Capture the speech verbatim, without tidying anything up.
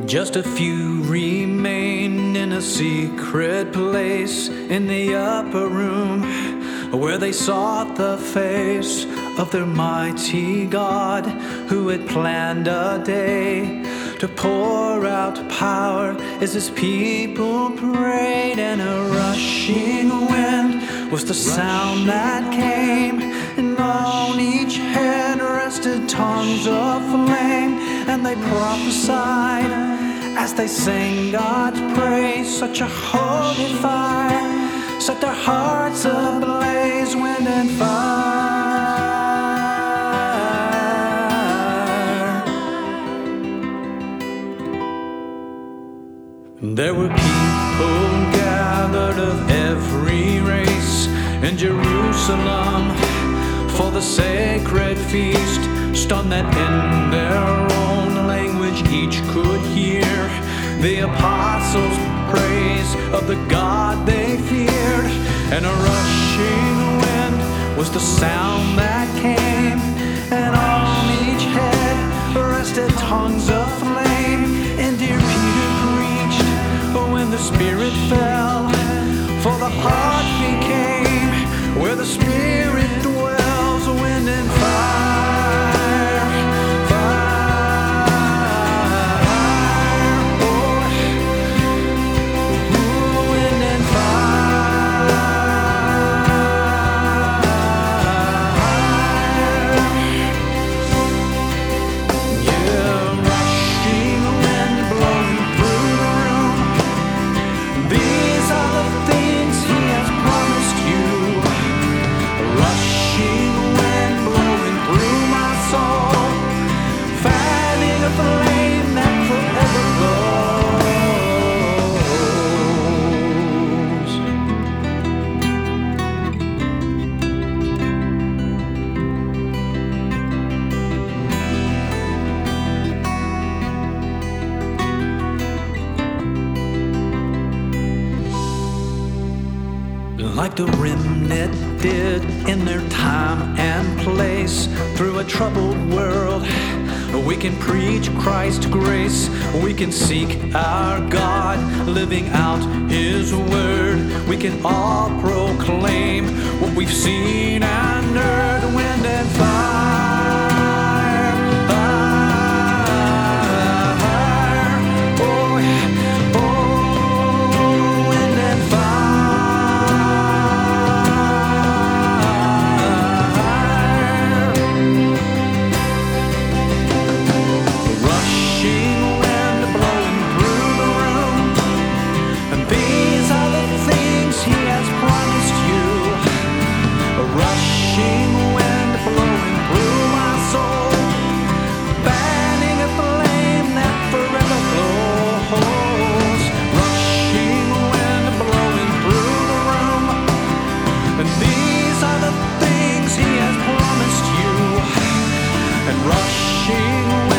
Just a few remain in a secret place in the upper room, where they sought the face of their mighty God, who had planned a day to pour out power as his people prayed. And a rushing wind was the sound that came, and on each head rested tongues of flame. And they prophesied as they sang God's praise. Such a holy fire set their hearts ablaze, wind and fire. There were people gathered of every race in Jerusalem for the sacred feast, stunned that in their own language each could hear the apostles' praise of the God they feared. And a rushing wind was the sound that came, and on each head rested tongues of flame. And dear Peter preached when the Spirit fell, for the heart became where the Spirit dwells, wind and fire, fire, oh, wind and fire, yeah, rushing wind blowing through the room. These are the things he has promised you. Rushing wind blowing through my soul, fanning a flame that forever glows. Like the remnant did in their time and place, through a troubled world we can preach Christ's grace. We can seek our God, living out his word. We can all proclaim what we've seen and heard, wind and fire, fire, oh, oh, wind and rushing wind blowing through my soul, fanning a flame that forever glows. Rushing wind blowing through the room, and these are the things he has promised you. And rushing wind